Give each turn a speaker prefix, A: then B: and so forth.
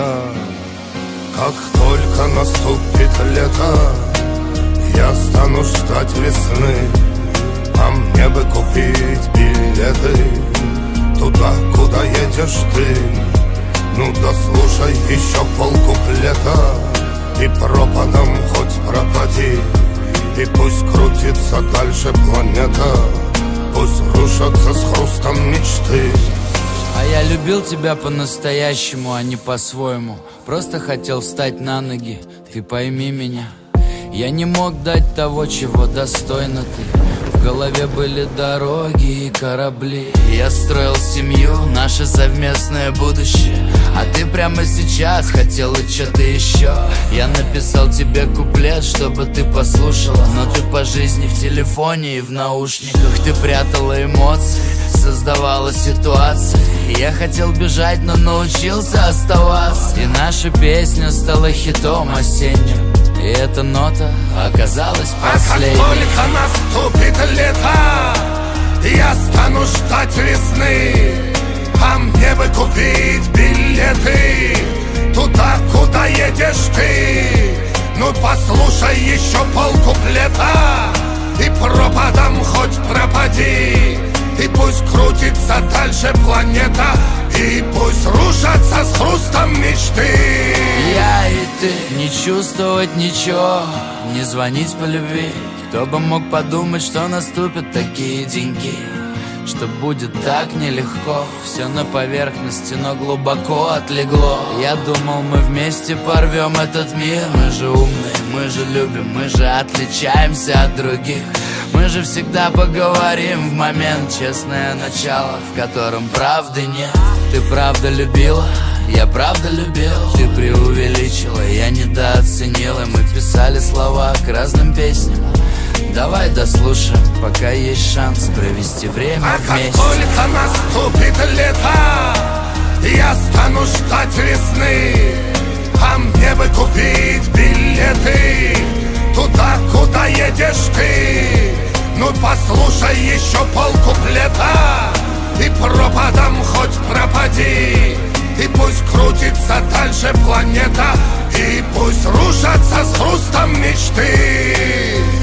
A: планета. Как только наступит лето, я стану ждать весны, а мне бы купить билеты туда, куда едешь ты. Ну да слушай еще полкуплета, и пропадом хоть пропади, и пусть крутится дальше планета, пусть рушатся с хрустом мечты.
B: А я любил тебя по-настоящему, а не по-своему. Просто хотел встать на ноги, ты пойми меня. Я не мог дать того, чего достойна ты. В голове были дороги и корабли. Я строил семью, наше совместное будущее, а ты прямо сейчас хотела что-то еще. Я написал тебе куплет, чтобы ты послушала, но ты по жизни в телефоне и в наушниках. Ты прятала эмоции, создавала ситуации. Я хотел бежать, но научился оставаться. И наша песня стала хитом осенним, и эта нота оказалась последней.
A: А как только наступит лето, я стану ждать весны, а мне бы купить билеты туда, куда едешь ты. Ну послушай еще полкуплета, и пропадом хоть пропади, и пусть крутится дальше планета, и пусть рушатся с хрустом мечты.
B: Я и ты, не чувствовать ничего, не звонить по любви. Кто бы мог подумать, что наступят такие деньги, что будет так нелегко. Все на поверхности, но глубоко отлегло. Я думал, мы вместе порвем этот мир. Мы же умные, мы же любим, мы же отличаемся от других. Мы же всегда поговорим в момент, честное начало, в котором правды нет. Ты правда любила, я правда любил. Ты преувеличила, я недооценила. Мы писали слова к разным песням. Давай дослушаем, пока есть шанс провести время вместе.
A: А как только наступит лето, я стану ждать весны, а мне бы купить билеты туда, куда едешь ты. Ну послушай еще полкуплета, и пропадом хоть пропади, и пусть крутится дальше планета, и пусть рушатся с хрустом мечты.